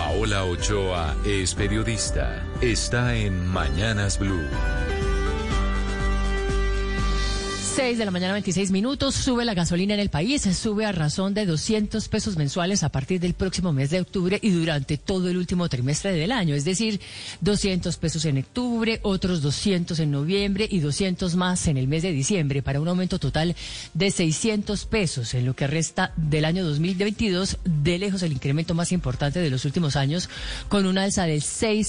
Paola Ochoa es periodista. Está en Mañanas Blue. 6 de la mañana, 26 minutos. Sube la gasolina en el país, sube a razón de 200 pesos mensuales a partir del próximo mes de octubre y durante todo el último trimestre del año. Es decir, 200 pesos en octubre, otros 200 en noviembre y 200 más en el mes de diciembre, para un aumento total de 600 pesos en lo que resta del año 2022, de lejos el incremento más importante de los últimos años, con un alza del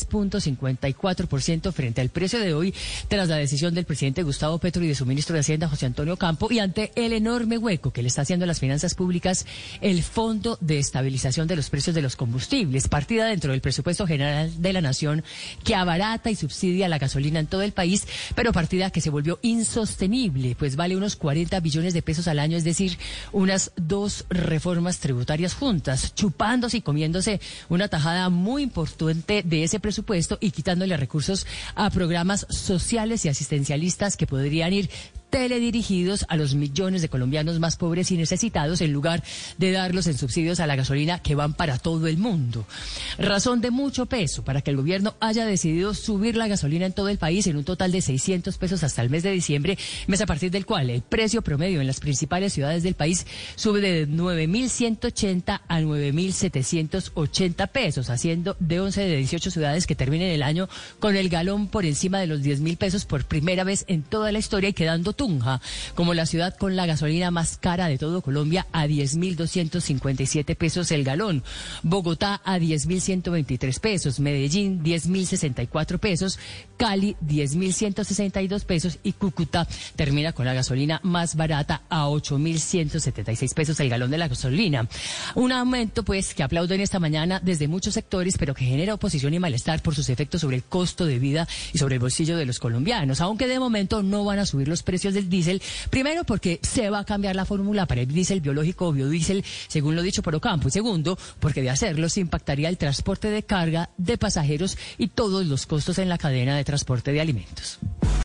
6.54% frente al precio de hoy, tras la decisión del presidente Gustavo Petro y de su ministro de Hacienda, José Antonio Campo, y ante el enorme hueco que le está haciendo a las finanzas públicas el Fondo de Estabilización de los Precios de los Combustibles, partida dentro del presupuesto general de la Nación que abarata y subsidia la gasolina en todo el país, pero partida que se volvió insostenible, pues vale unos 40 billones de pesos al año, es decir, unas 2 reformas tributarias juntas, chupándose y comiéndose una tajada muy importante de ese presupuesto y quitándole recursos a programas sociales y asistencialistas que podrían ir teledirigidos a los millones de colombianos más pobres y necesitados, en lugar de darlos en subsidios a la gasolina que van para todo el mundo. Razón de mucho peso para que el gobierno haya decidido subir la gasolina en todo el país en un total de 600 pesos hasta el mes de diciembre, mes a partir del cual el precio promedio en las principales ciudades del país sube de 9.180 a 9.780 pesos, haciendo de 11 de 18 ciudades que terminen el año con el galón por encima de los 10.000 pesos por primera vez en toda la historia, y quedando Tunja como la ciudad con la gasolina más cara de todo Colombia a 10.257 pesos el galón, Bogotá a 10.123 pesos, Medellín 10.064 pesos, Cali 10.162 pesos y Cúcuta termina con la gasolina más barata a 8.176 pesos el galón de la gasolina. Un aumento pues que aplauden esta mañana desde muchos sectores, pero que genera oposición y malestar por sus efectos sobre el costo de vida y sobre el bolsillo de los colombianos, aunque de momento no van a subir los precios del diésel, primero porque se va a cambiar la fórmula para el diésel biológico o biodiesel, según lo dicho por Ocampo, y segundo, porque de hacerlo se impactaría el transporte de carga de pasajeros y todos los costos en la cadena de transporte de alimentos.